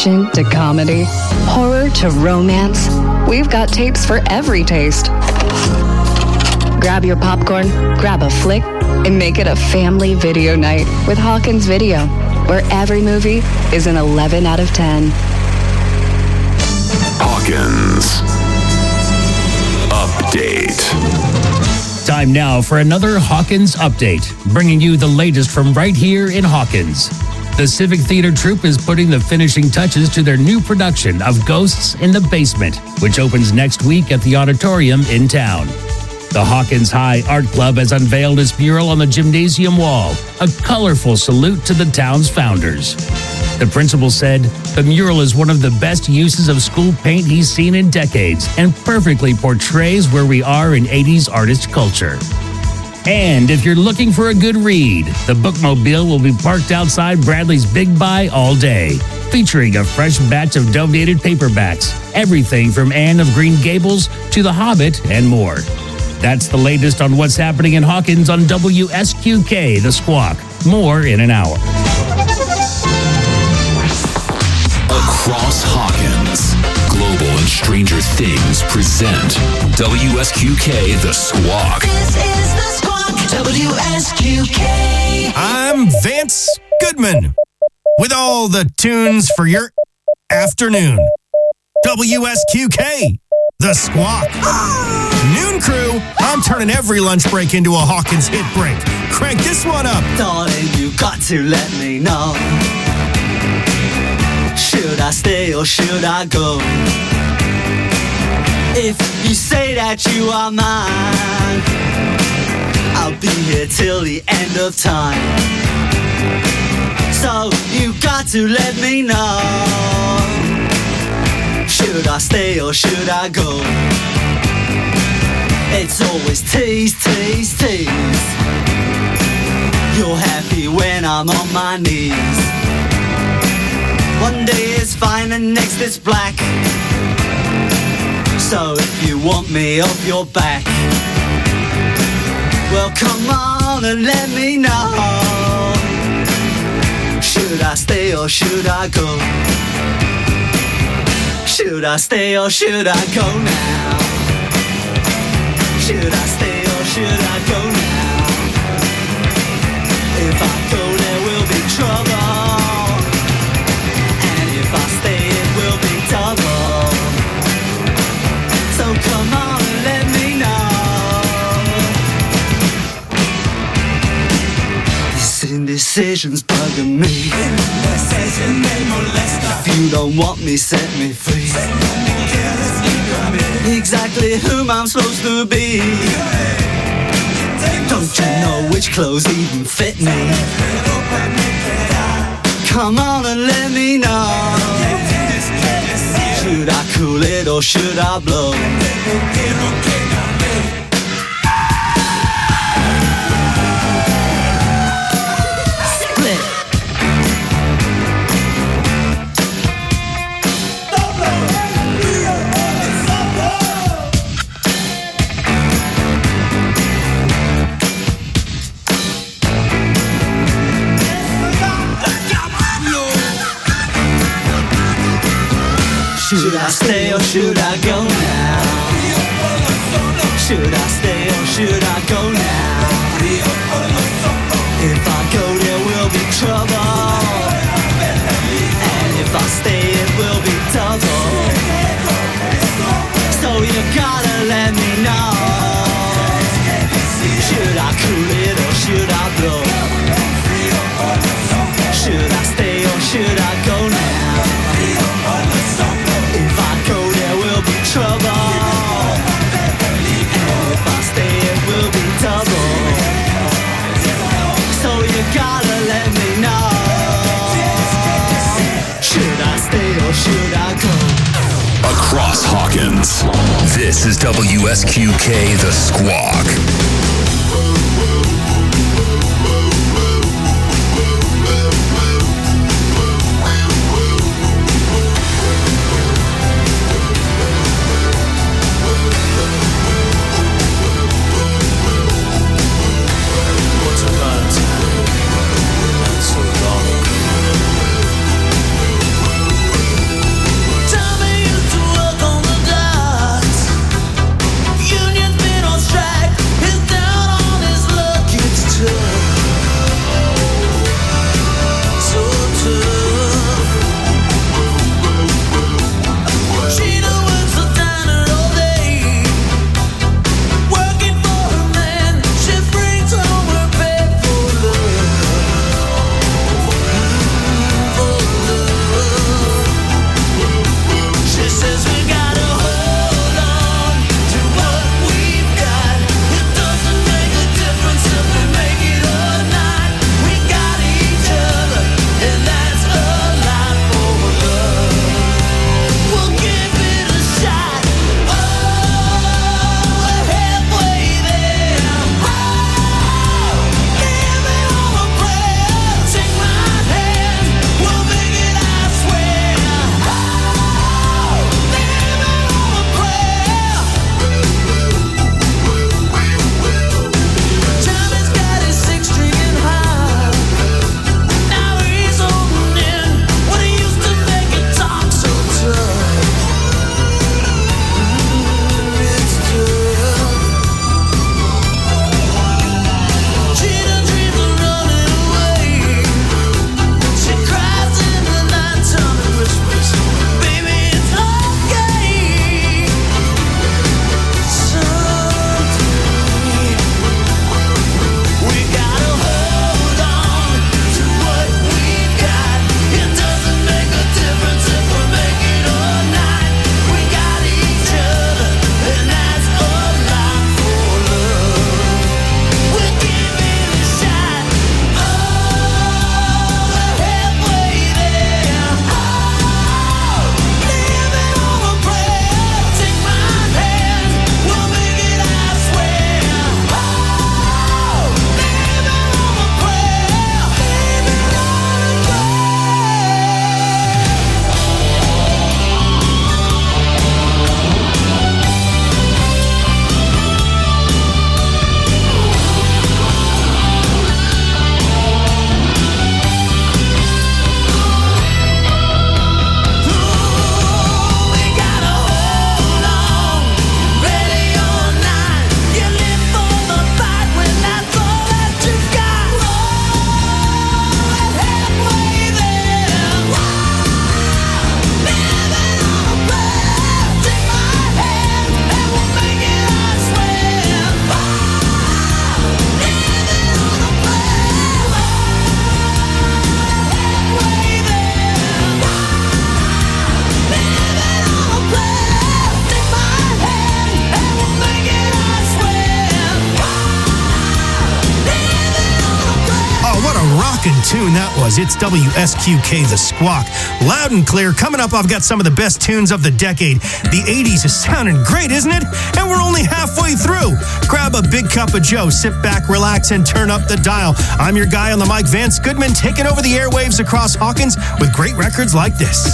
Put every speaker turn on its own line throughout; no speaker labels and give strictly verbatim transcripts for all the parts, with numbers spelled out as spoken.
action to comedy, horror to romance, we've got tapes for every taste. Grab your popcorn, grab a flick, and make it a family video night with Hawkins Video, where every movie is an eleven out of ten.
Hawkins Update.
Time now for another Hawkins Update, bringing you the latest from right here in Hawkins. The Civic Theater Troupe is putting the finishing touches to their new production of Ghosts in the Basement, which opens next week at the auditorium in town. The Hawkins High Art Club has unveiled its mural on the gymnasium wall, a colorful salute to the town's founders. The principal said, "The mural is one of the best uses of school paint he's seen in decades and perfectly portrays where we are in eighties artist culture." And if you're looking for a good read, the Bookmobile will be parked outside Bradley's Big Buy all day, featuring a fresh batch of donated paperbacks, everything from Anne of Green Gables to The Hobbit and more. That's the latest on what's happening in Hawkins on W S Q K, The Squawk. More in an hour.
Across Hawkins, Global and Stranger Things present W S Q K, The Squawk.
This is The Squawk, W S Q K.
I'm Vance Goodman with all the tunes for your afternoon. W S Q K, The Squawk. Noon crew, I'm turning every lunch break into a Hawkins hit break. Crank this one up.
Darling, you got to let me know. Should I stay or should I go? If you say that you are mine, I'll be here till the end of time. So you got to let me know. Should I stay or should I go? It's always tease, tease, tease. You're happy when I'm on my knees. One day it's fine and next it's black. So if you want me off your back, well come on and let me know. Should I stay or should I go? Should I stay or should I go now? Should I stay or should I go now? If I go there will be trouble, and if I stay it will be double. So come on and let me know. This indecision's bugging me. If you don't want me, set me free. Exactly whom I'm supposed to be. Don't you know which clothes even fit me? Come on and let me know. Should I cool it or should I blow? Should I stay or should I go now? Should I stay or should I go now? If I go there will be trouble, and if I stay it will be double. So you gotta let me know. Should I cool it or should I blow? Should I stay or should I go now? If I go there will be trouble, and if I stay it will be double. So you gotta let me know. Should I stay or should I go?
Across Hawkins, this is W S Q K, The Squawk.
tune that was. It's W S Q K, The Squawk. Loud and clear. Coming up, I've got some of the best tunes of the decade. The eighties is sounding great, isn't it? And we're only halfway through. Grab a big cup of Joe, sit back, relax, and turn up the dial. I'm your guy on the mic, Vance Goodman, taking over the airwaves across Hawkins with great records like this.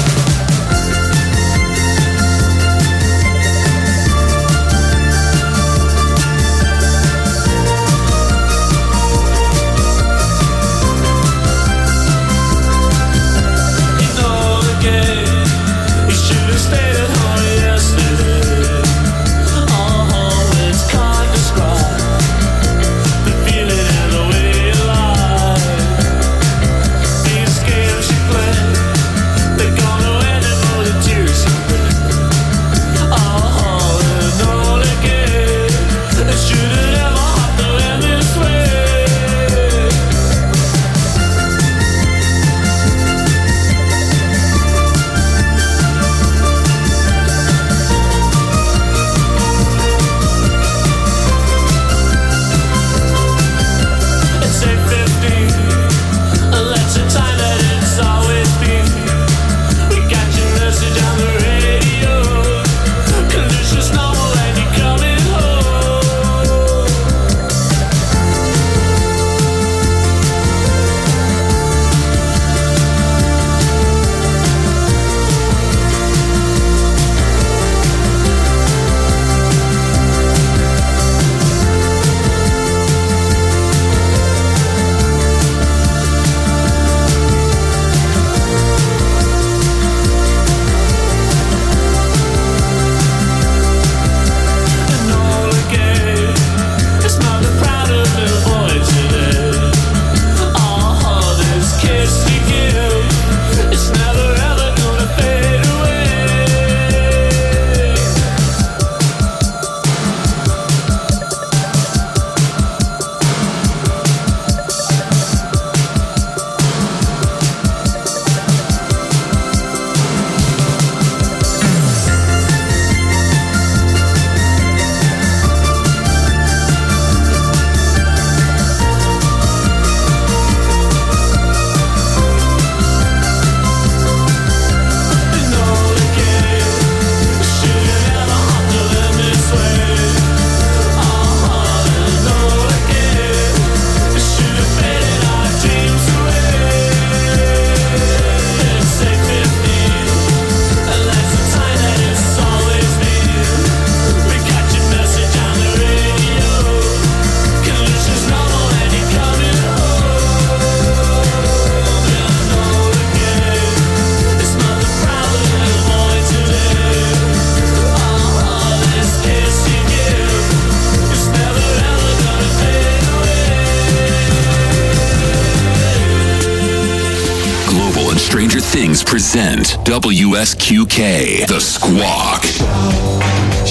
Stranger Things present W S Q K, The Squawk.
Shout,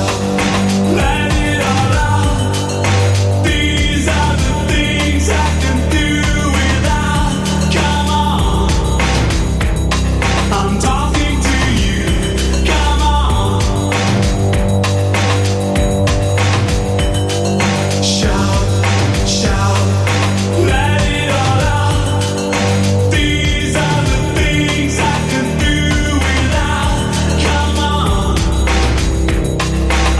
shout, let it all out. These are the things I can do without. Come on, I'm talking to you. Come on. Shout, shout, let it all out. These are the things I can do without. Come on.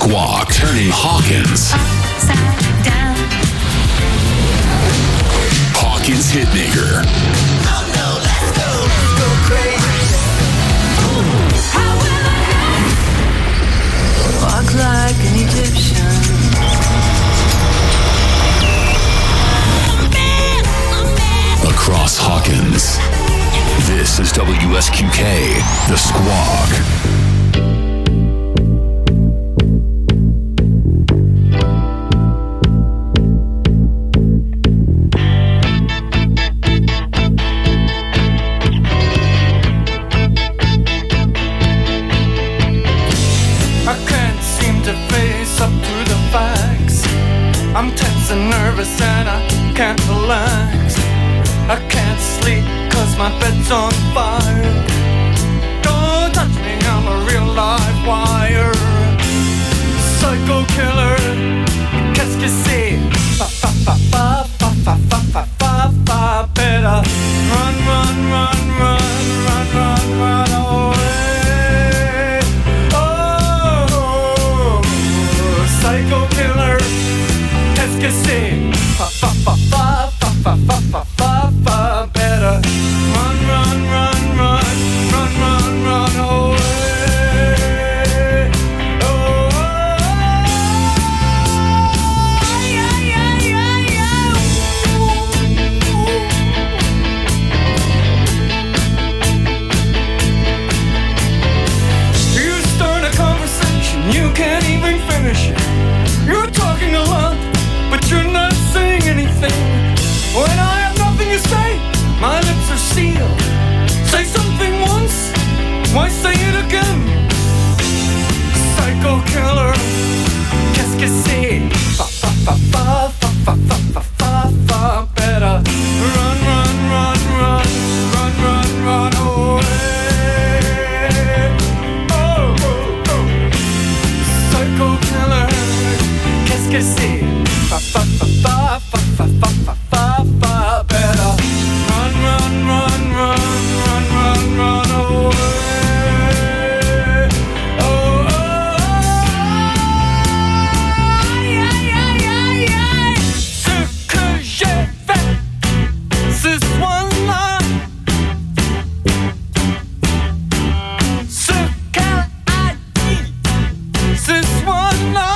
Squawk, turning Hawkins.
Upside down.
Hawkins Hitmaker.
Oh no, let's go, let's go crazy.
How will I
Walk like an Egyptian.
Across Hawkins. This is W S Q K, The Squawk.
I'm tense and nervous and I can't relax. I can't sleep cause my bed's on fire. Don't touch me, I'm a real live wire. Psycho killer, qu'est-ce que c'est? Fa fa fa fa fa fa fa fa fa fa. Better run, run, run, run, run, run, run away. Oh, psycho killer. Qu'est-ce que c'est? Fa fa fa fa fa fa fa fa fa fa. Better run, run, run, run, run, run, run away. Oh, yeah, yeah, yeah, yeah. You start a conversation, you can't even finish it. You're talking a lot, but you're not saying anything. When I have nothing to say, my lips are sealed. Say something once, why say it again? Psycho killer, qu'est-ce que c'est? Fa fa fa fa fa fa fa fa fa fa. Better run, run, run, run, run, run, run away. Oh, oh, oh. Psycho killer, qu'est-ce que c'est? Fa fa fa fa fa fa fa fa fa fa. Better run, run, run, run, run, run, run away. Oh, oh, yeah, yeah, yeah, yeah. Ce que j'ai fait ce soir-là, ce qu'elle a dit ce soir-là.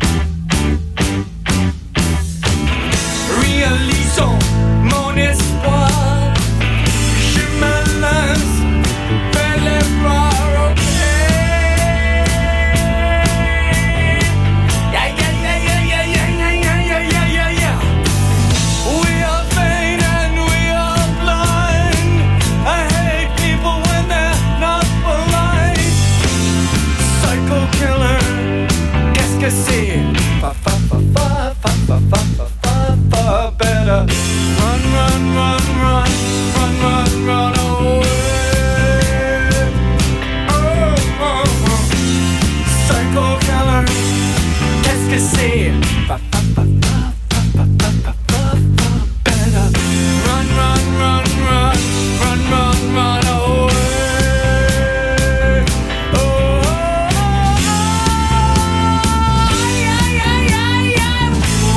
Réalisons mon espoir. Je me lance vers les bras, ok. Yeah, yeah, yeah, yeah, yeah, yeah, yeah, yeah, yeah, yeah, yeah. We are vain and we are blind. I hate people when they're not polite. Psycho killer, qu'est-ce que c'est? Fa fa fa fa fa fa fa fa fa fa. Better run, run, run, run, run, run, run away. Oh, oh, oh. Psycho killer, qu'est-ce que c'est? Fa fa fa fa fa fa fa fa fa. Better run, run, run, run, run, run, run away. Oh, oh, oh. Yeah, yeah, yeah, yeah.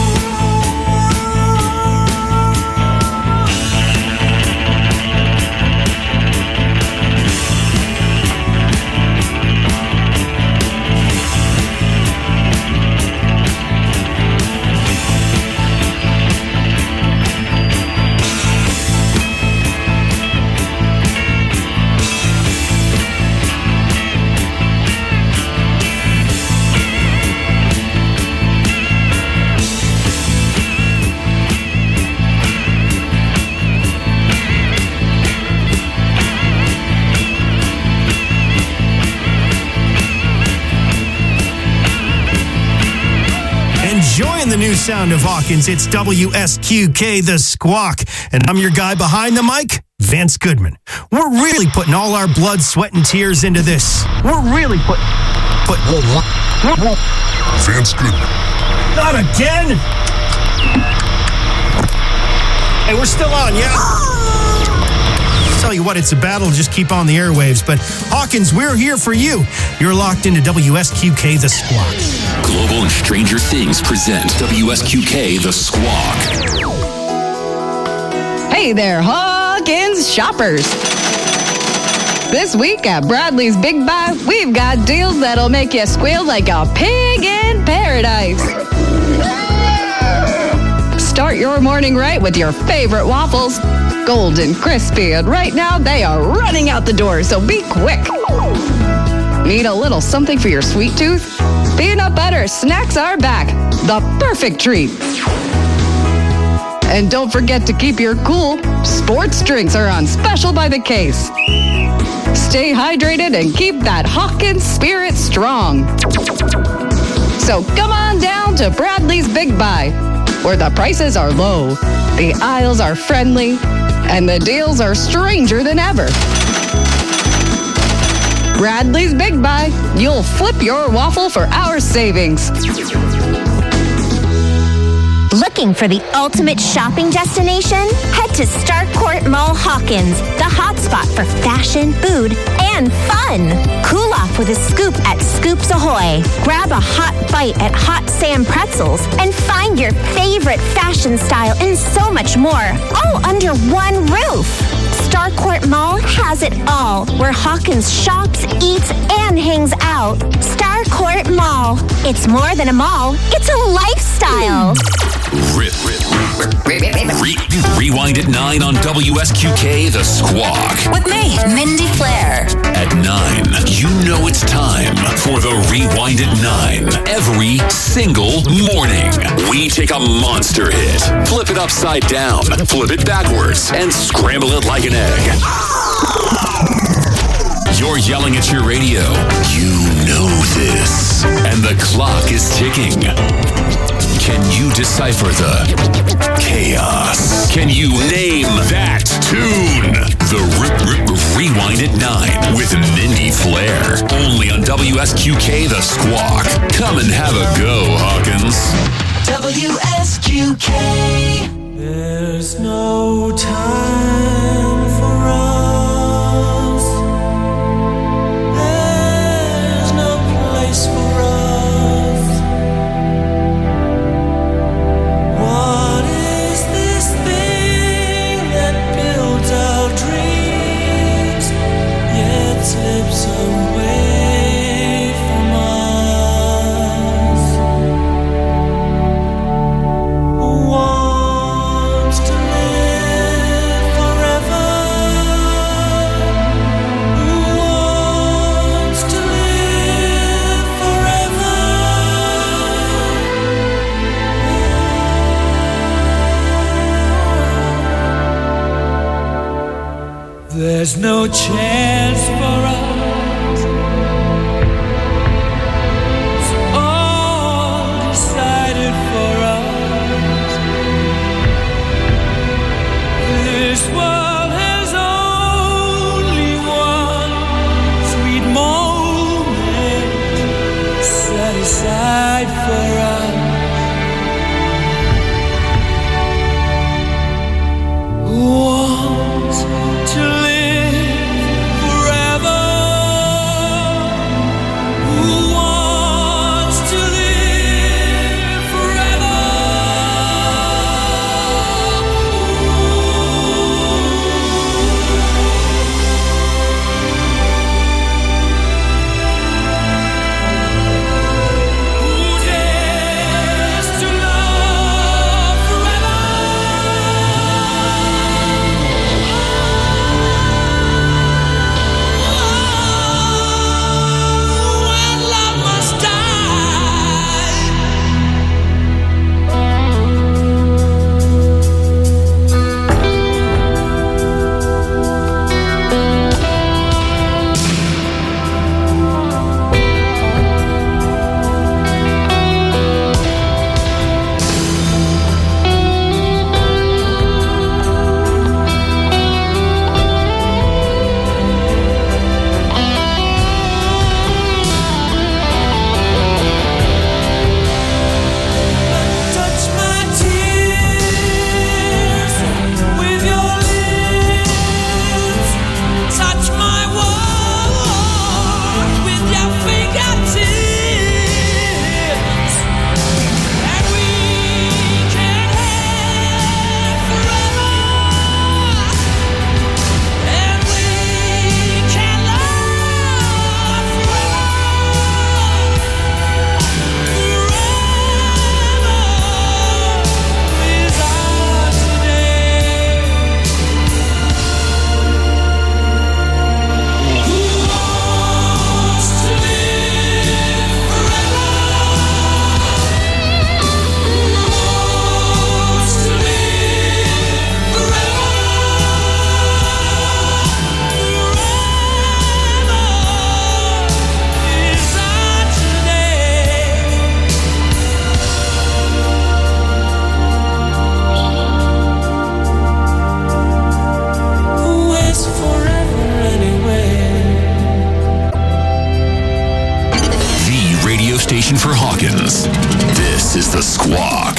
Enjoying the new sound of Hawkins. It's W S Q K, The Squawk. And I'm your guy behind the mic, Vance Goodman. We're really putting all our blood, sweat, and tears into this. We're really put... put
Vance Goodman.
Not again! Hey, we're still on, yeah? So tell you what, it's a battle to just keep on the airwaves. But Hawkins, we're here for you. You're locked into W S Q K, The Squawk.
Global and Stranger Things present W S Q K, The Squawk.
Hey there, Hawkins shoppers. This week at Bradley's Big Buy, we've got deals that'll make you squeal like a pig in paradise. Start your morning right with your favorite waffles. Golden, crispy, and right now they are running out the door, so be quick. Need a little something for your sweet tooth? Peanut butter snacks are back. The perfect treat. And don't forget to keep your cool. Sports drinks are on special by the case. Stay hydrated and keep that Hawkins spirit strong. So come on down to Bradley's Big Buy, where the prices are low, the aisles are friendly, and the deals are stranger than ever. Bradley's Big Buy, you'll flip your waffle for our savings.
Looking for the ultimate shopping destination? Head to Starcourt Mall Hawkins, the hotspot for fashion, food, and fun. Cool off with a scoop at Scoops Ahoy. Grab a hot bite at Hot Sam Pretzels and find your favorite fashion style and so much more, all under one roof. Starcourt Mall has it all, where Hawkins shops, eats, and hangs out. Starcourt Mall. It's more than a mall, it's a lifestyle.
Rip, rip, rip, re- rewind at nine on W S Q K, The Squawk.
With me, Mindy Flair.
At nine, you know it's time for the Rewind at nine. Every single morning, we take a monster hit, flip it upside down, flip it backwards, and scramble it like an egg. You're yelling at your radio. You know this. And the clock is ticking. Can you decipher the chaos? Can you name that tune? The Rip Rip Rewind at nine with Mindy Flair. Only on W S Q K, The Squawk. Come and have a go, Hawkins.
W S Q K.
There's no time for us. There's no place for us. What is this thing that builds our dreams, yet slips away from us? Who wants to live forever? Who wants to live forever? There's no chance for us. It's all decided for us. This world has only one sweet moment set aside for us. Who wants to live forever? Who wants to live forever? Who dares
station for Hawkins. This is The Squawk.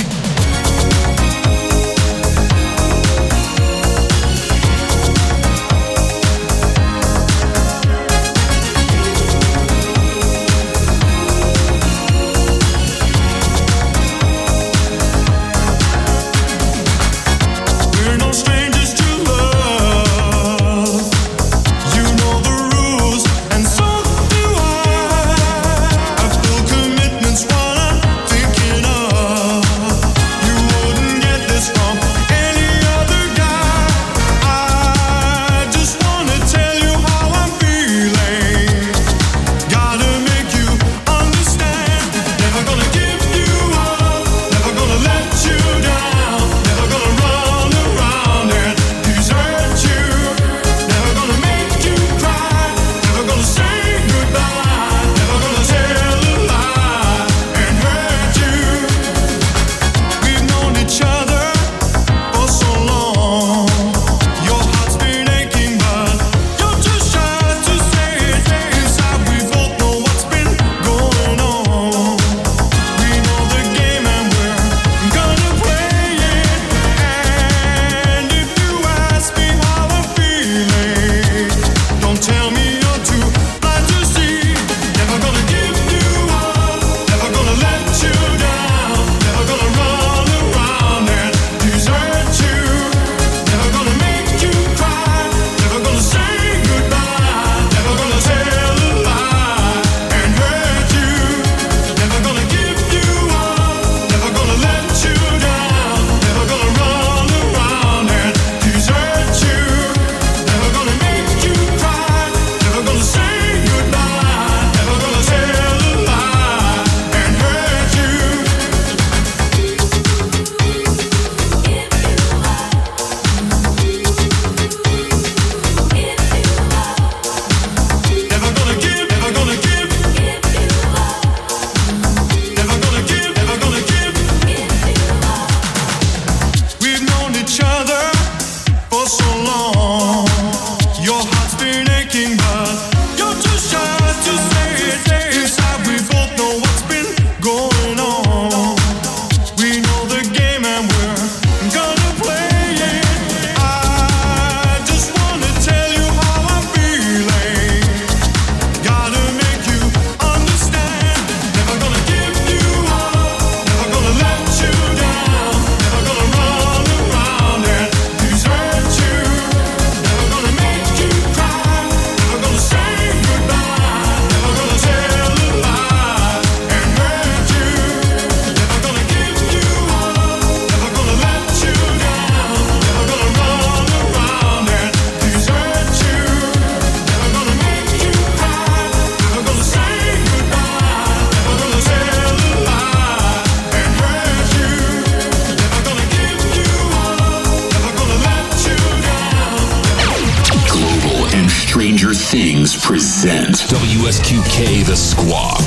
Present W S Q K The Squawk.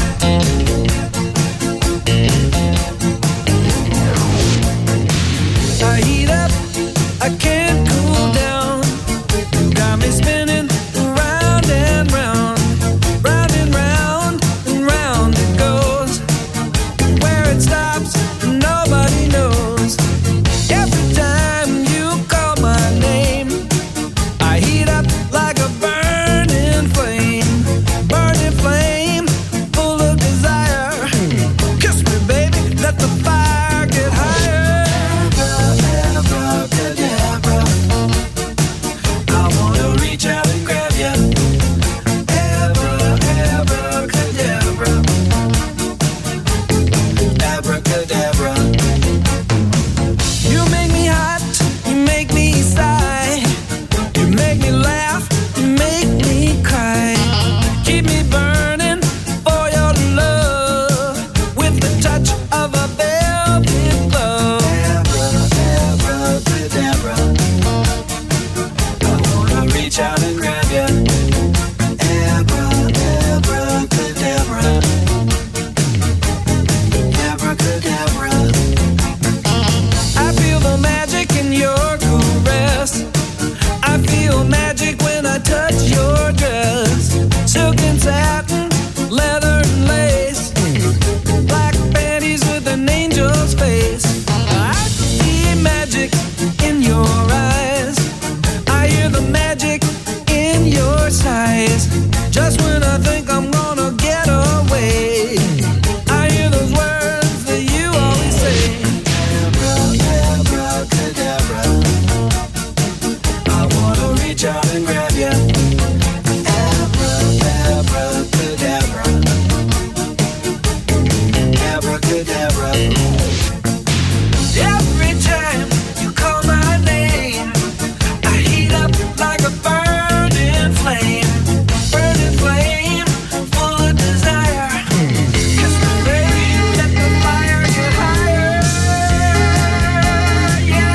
I heat up, I can't cool down. You got me spinning round and round, round and round and round it goes. Where it stops, nobody knows. Every time you call my name, I heat up like a burning flame, burning flame, full of desire. Kiss me, baby, let the fire get higher. Abracadabra, I wanna reach out and grab ya. Abra, abracadabra, abracadabra. You make me hot, you make me sigh, you make me laugh, you make me cry. Keep me burning for your love with the touch of a velvet glove. Abracadabra, I wanna reach out and grab ya. Abra, abracadabra, abracadabra. I feel the magic in your caress. I feel magic when I touch your dress. Silk and satin, leather and lace.
reach out and grab you. Abracadabra. Abracadabra. Every time you call my name, I heat up like a burning flame. Burning flame, full of desire. Cause the rain let the fire get higher. Yeah,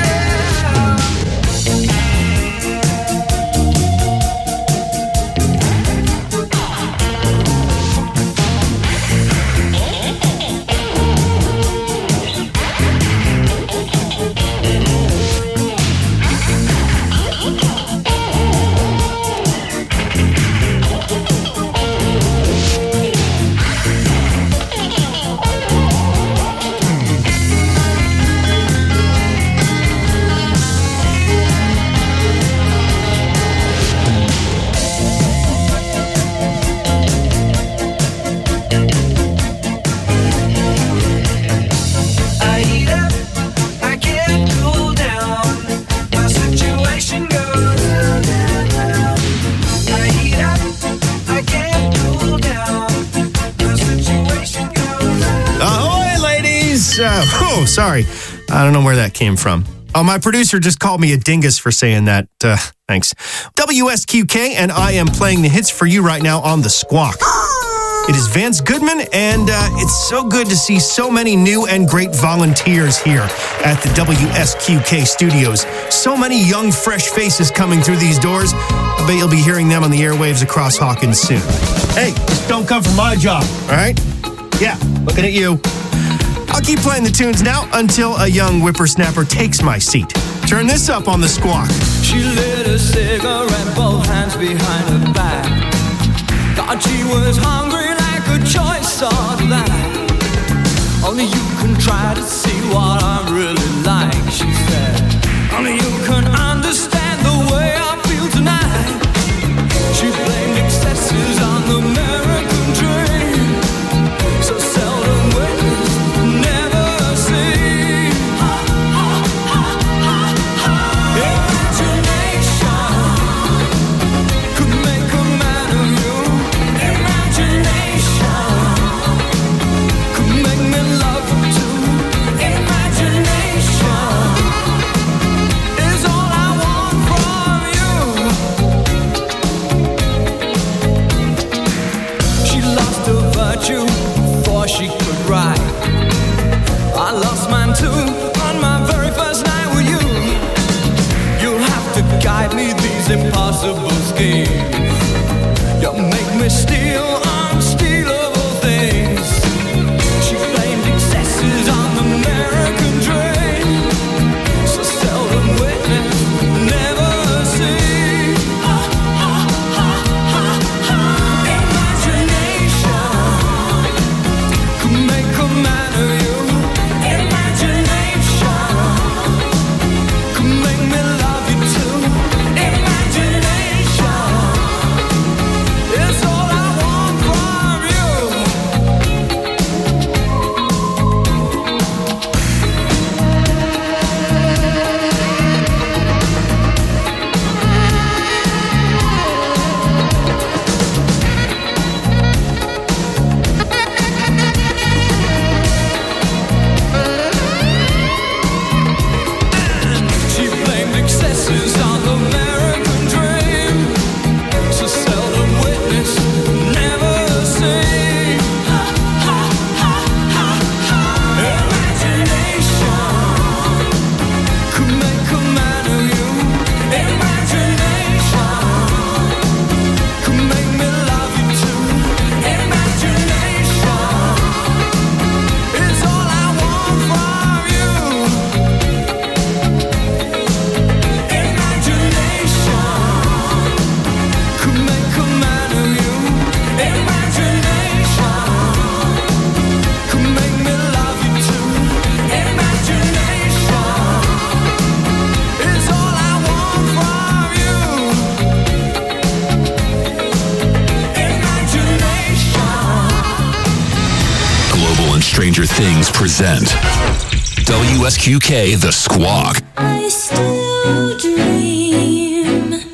Uh, oh, sorry. I don't know where that came from. Oh, my producer just called me a dingus for saying that. Uh, thanks. W S Q K, and I am playing the hits for you right now on The Squawk. It is Vance Goodman, and uh, it's so good to see so many new and great volunteers here at the W S Q K studios. So many young, fresh faces coming through these doors. I bet you'll be hearing them on the airwaves across Hawkins soon. Hey, just don't come for my job, all right? Yeah, looking at you. I'll keep playing the tunes now until a young whippersnapper takes my seat. Turn this up on The Squawk.
She lit a cigarette, both hands behind her back. God, she was hungry like a choice of life. Only you can try to see what I'm really like, she said. Only you can understand the way I feel tonight. She blamed excesses on the American dream. So seldom witnessed, never seen. Imagination could make a man of you. Imagination could make me love you too. Imagination is all I want from you. She lost her virtue before she could write. I lost mine too on my very first night with you. You'll have to guide me these impossible schemes. You make me steal unstealable things. She blamed excesses on the American dream. So seldom witnessed, never seen. Imagination could make a man of you. Imagination could make me love you too. Imagination is all I want from you. She blamed excesses on the American dream. So seldom witnessed, never seen. Imagination could make a man of you. Imagination could make me love you too. Imagination is all I want from you. Imagination could make a man of you. Imagination could make me love you too. Imagination is all I want from you. Imagination.
Global and Stranger Things present W S Q K The Squawk.
I still dream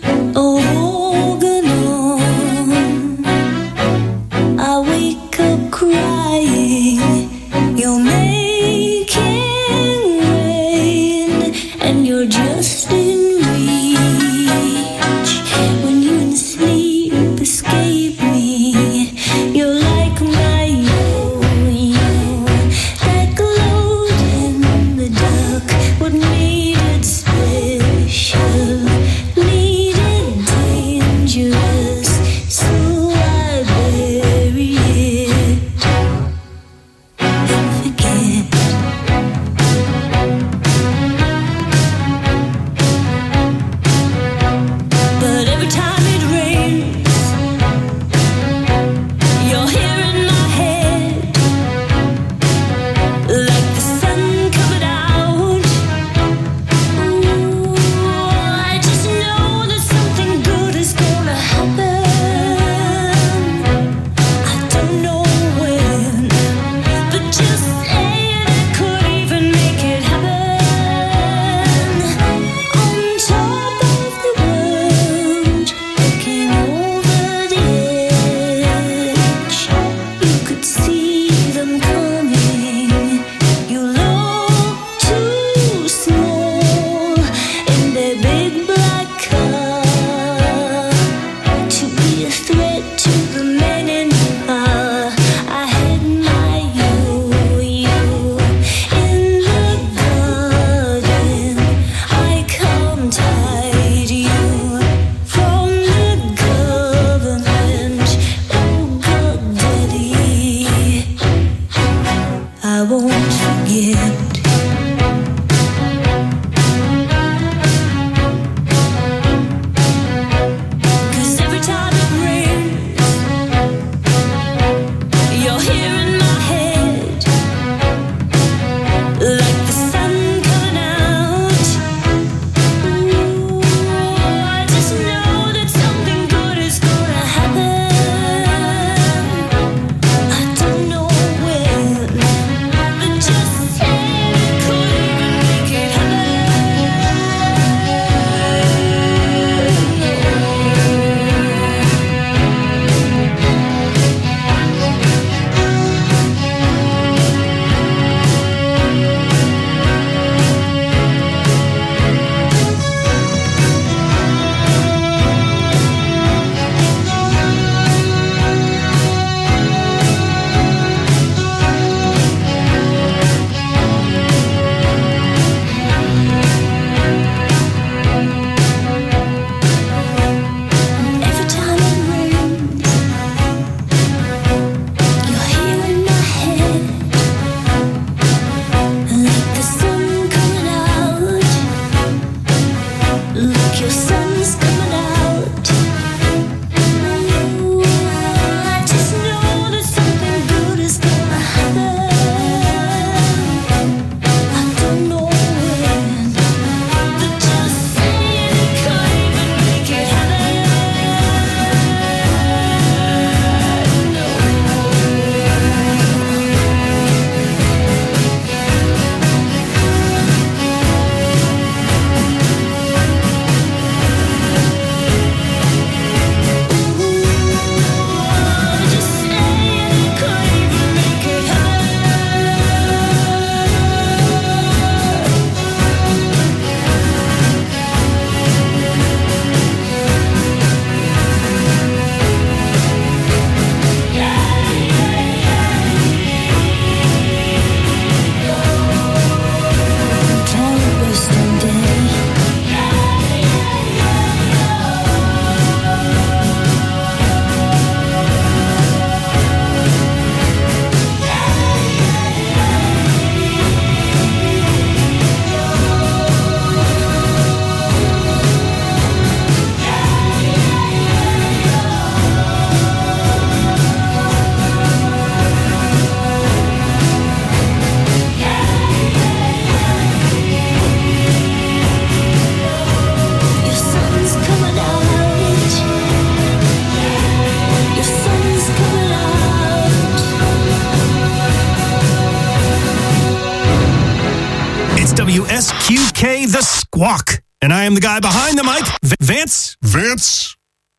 S Q K, The Squawk. And I am the guy behind the mic, v- Vance.
Vance.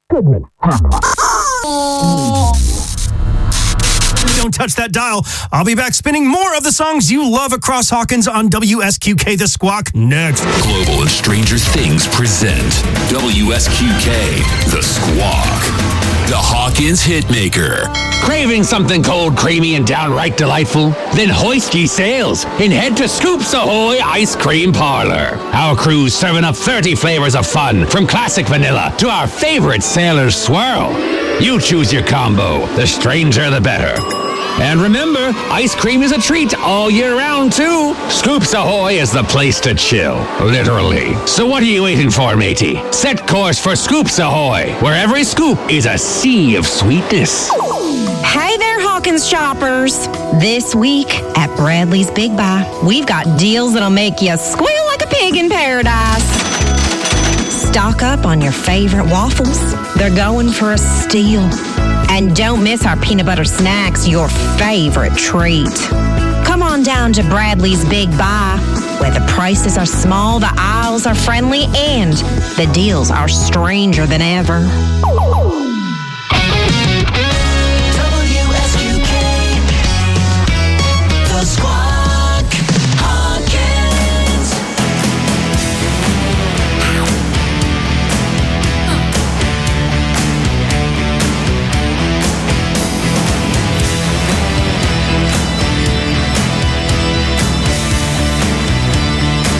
Don't touch that dial. I'll be back spinning more of the songs you love across Hawkins on W S Q K, The Squawk next.
Global and Stranger Things present W S Q K, The Squawk, the Hawkins Hitmaker.
Craving something cold, creamy, and downright delightful? Then hoist ye sails and head to Scoops Ahoy Ice Cream Parlor. Our crew's serving up thirty flavors of fun, from classic vanilla to our favorite Sailor's Swirl. You choose your combo. The stranger, the better. And remember, ice cream is a treat all year round, too. Scoops Ahoy is the place to chill, literally. So what are you waiting for, matey? Set course for Scoops Ahoy, where every scoop is a sea of sweetness.
Hey there, Hawkins shoppers. This week at Bradley's Big Buy, we've got deals that'll make you squeal like a pig in paradise. Stock up on your favorite waffles. They're going for a steal. And don't miss our peanut butter snacks, your favorite treat. Come on down to Bradley's Big Buy, where the prices are small, the aisles are friendly, and the deals are stranger than ever.
W S Q K, The Squawk, Hawkins.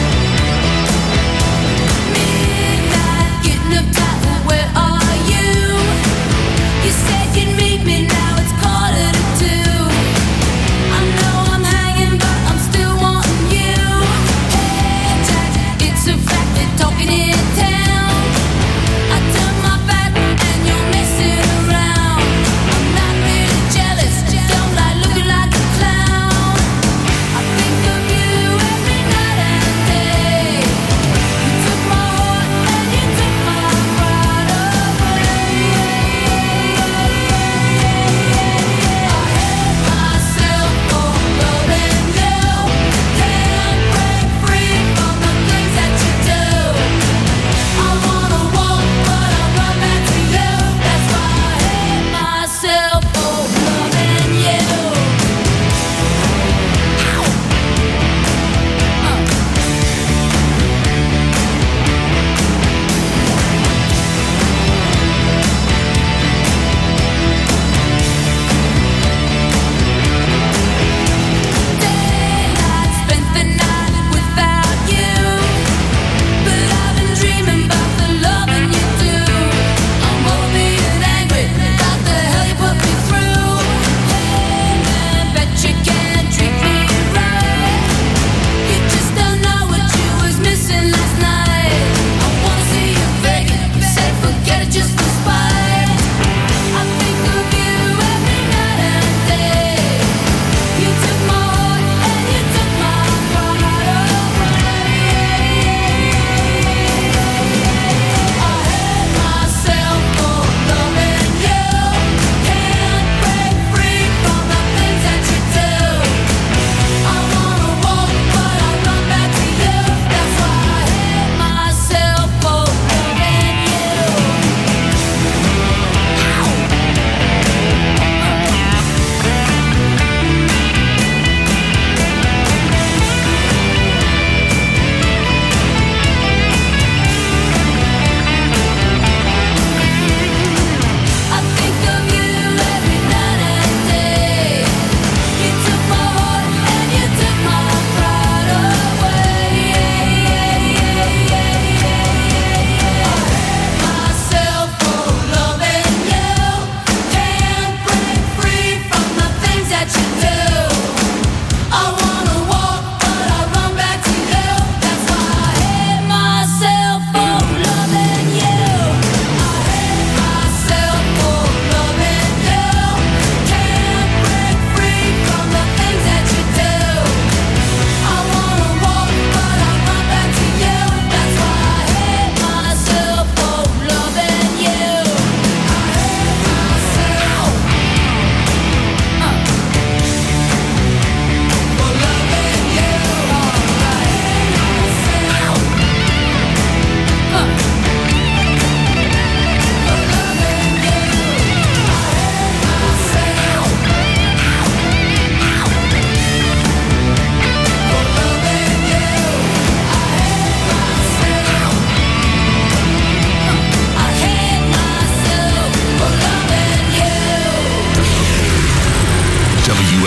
Midnight, getting up tight, where are you?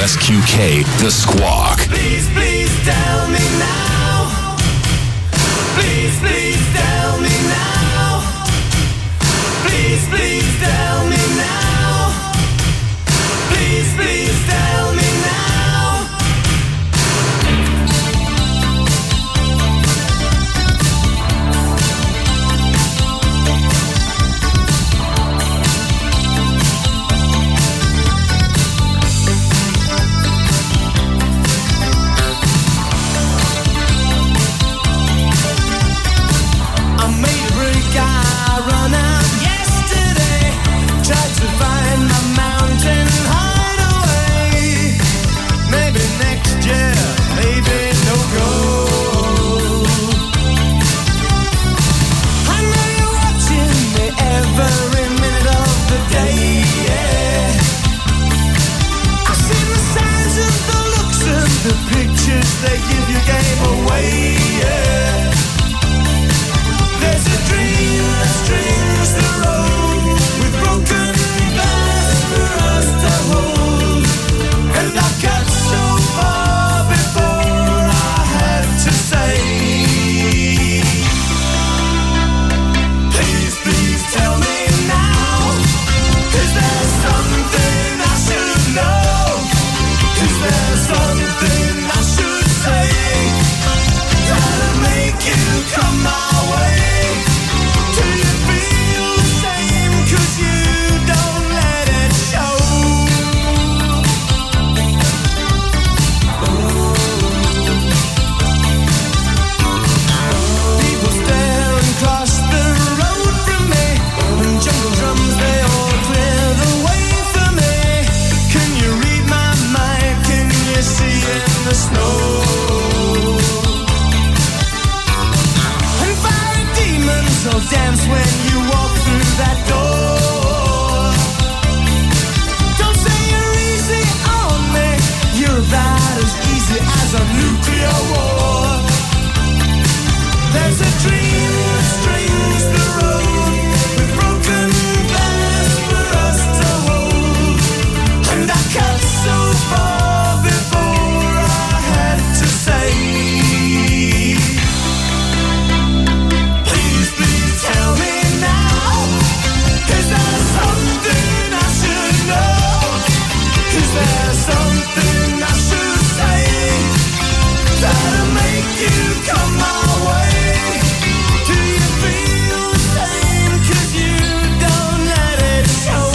S Q K, The Squawk.
Please, please tell me now. Please, please tell me now. Please, please tell me now. Please, please tell me now. They give your game away, yeah. There's a dream that strings the road with broken glass for us to hold. And I got so far before I had to say, please, please tell me now. Is there something I should know? Is there something I should say that'll make you come my way? Do you feel the same? 'Cause you don't let it show. People stare and cross the road from me, and jungle drums they all clear the way for me. Can you read my mind? Can you see in the snow? So dance when you walk through that door. Don't say you're easy on me. You're about as easy as a nuclear war. There's a dream that strings the road with broken glass for us to hold. And I cut so far before I had to say, tell me now. Is there something I should know? Is there something I should say that'll make you come my way? Do you feel the same? 'Cause you don't let it show.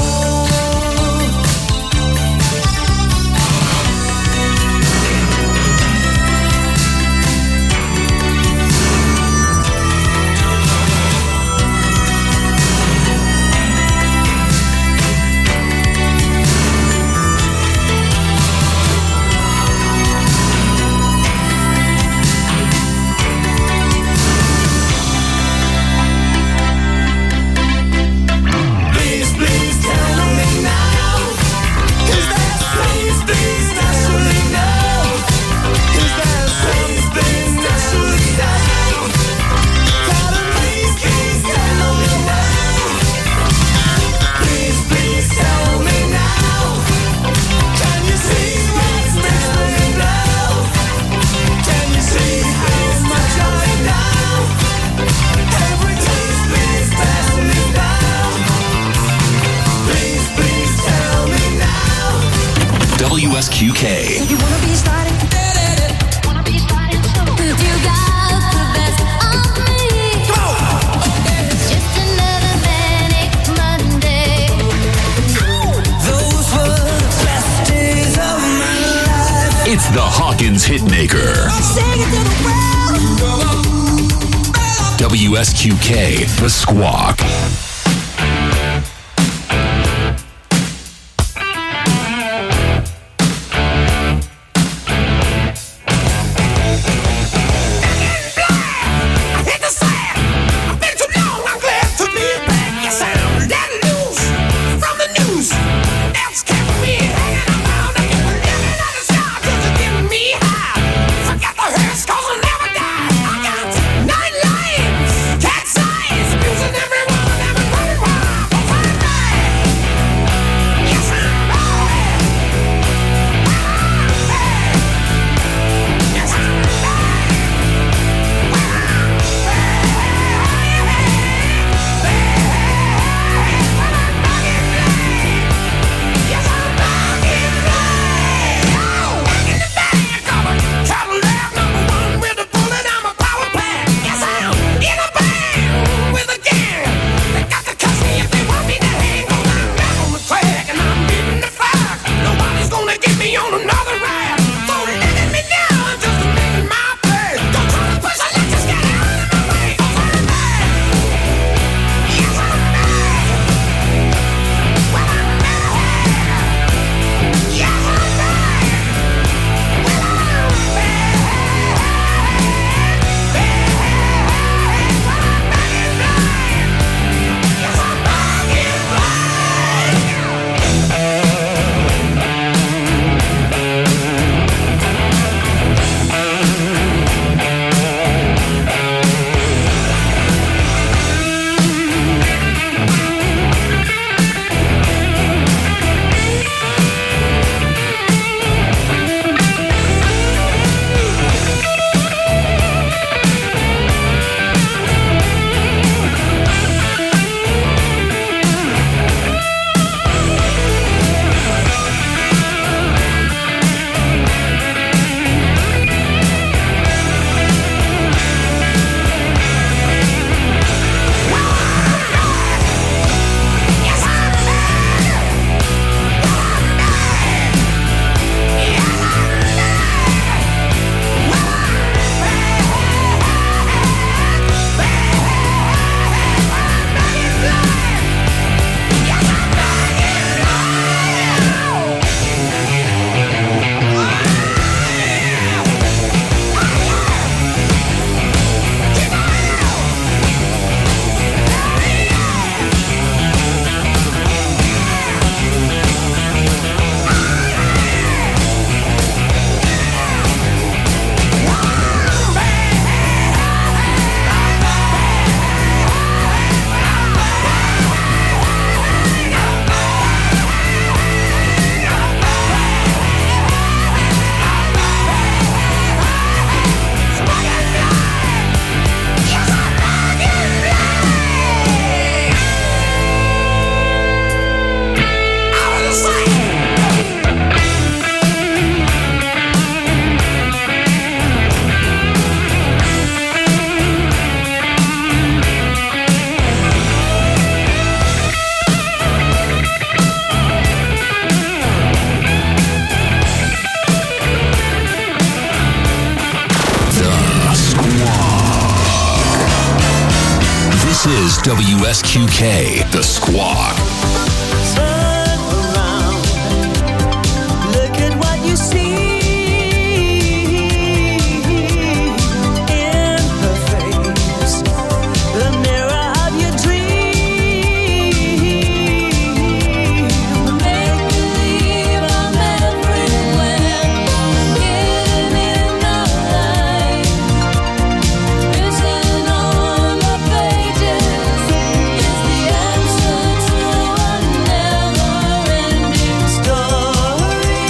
W S Q K.
You wanna be starting? Wanna be starting soon? You got the best of me. It's just another manic Monday.
Those were the best days of my life.
It's the Hawkins Hitmaker.
I'm singing to the world.
W S Q K, The Squawk.
Forget the hearse, 'cause I never die. I got nine lives, cat size, abusing everyone.
W S Q K, The Squawk.
Turn around, look at what you see in her face, the mirror of your dream. Make believe I'm everywhere, hidden in the light. Written on the pages is the answer to a never-ending story.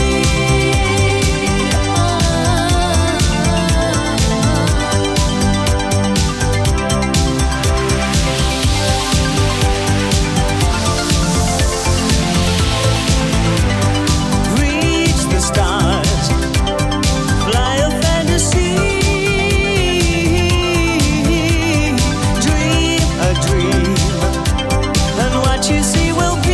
Reach the stars, fly a fantasy, dream a dream, and what you see will be.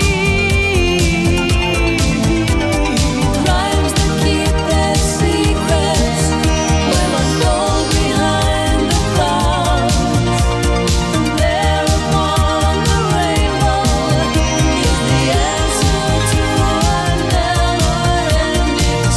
Rhymes that keep their secrets will unfold behind the clouds. There upon the rainbow is the answer to a never-ending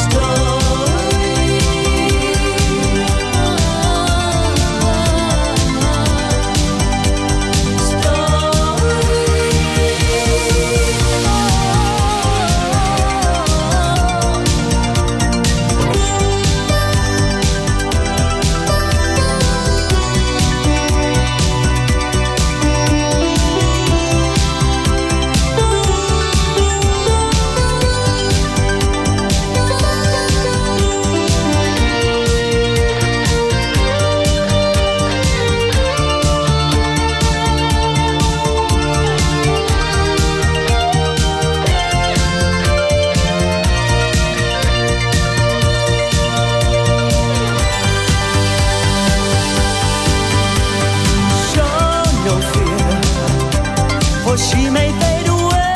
Show no fear, for she may fade away.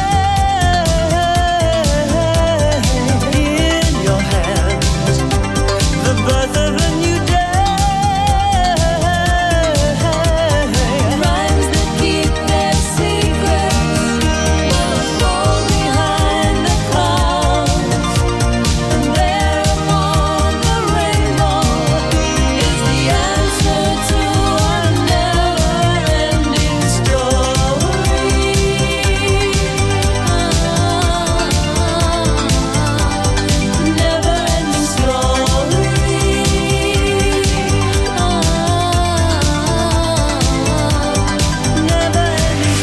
In your hands, the birth of a new day. Rhymes that keep their secrets will unfold behind the clouds. And there upon the rainbow is the answer to a never-ending story. Never-ending story. Never-ending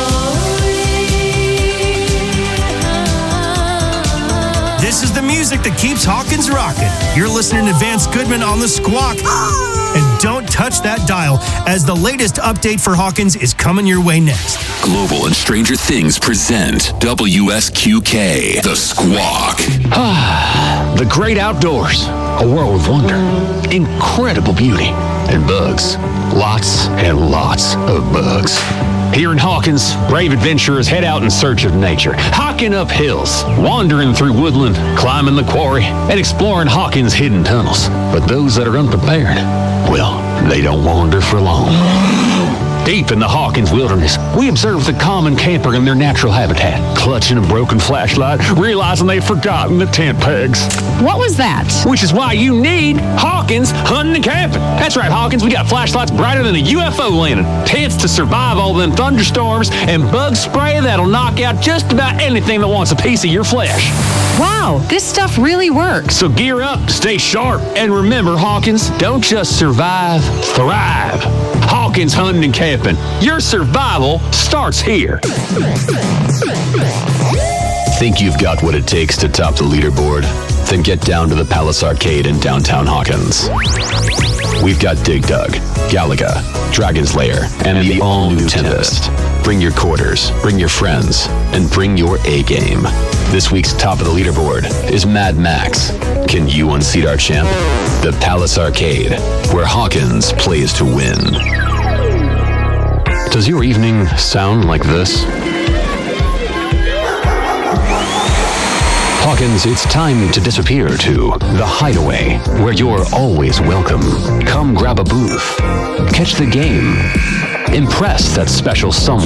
story.
This is the music that keeps Hawkins rocking. You're listening to Vance Goodman on The Squawk. And don't touch that dial, as the latest update for Hawkins is coming your way next.
Global and Stranger Things present W S Q K, The Squawk.
The great outdoors, a world of wonder, incredible beauty, and bugs. Lots and lots of bugs. Here in Hawkins, brave adventurers head out in search of nature, hiking up hills, wandering through woodland, climbing the quarry, and exploring Hawkins' hidden tunnels. But those that are unprepared, well, they don't wander for long. Deep in the Hawkins wilderness, we observe the common camper in their natural habitat, clutching a broken flashlight, realizing they've forgotten the tent pegs.
What was that?
Which is why you need Hawkins Hunting and Camping. That's right, Hawkins, we got flashlights brighter than a U F O landing, tents to survive all them thunderstorms, and bug spray that'll knock out just about anything that wants a piece of your flesh.
Wow, this stuff really works.
So gear up to stay sharp. And remember, Hawkins, don't just survive, thrive. Hawkins Hunting and Camping. Your survival starts here.
Think you've got what it takes to top the leaderboard? Then get down to the Palace Arcade in downtown Hawkins. We've got Dig Dug, Galaga, Dragon's Lair, and, and the all-new Tempest. Bring your quarters, bring your friends, and bring your A-game. This week's top of the leaderboard is Mad Max. Can you unseat our champ? The Palace Arcade, where Hawkins plays to win. Does your evening sound like this? Hawkins, it's time to disappear to The Hideaway, where you're always welcome. Come grab a booth, catch the game, Impress that special someone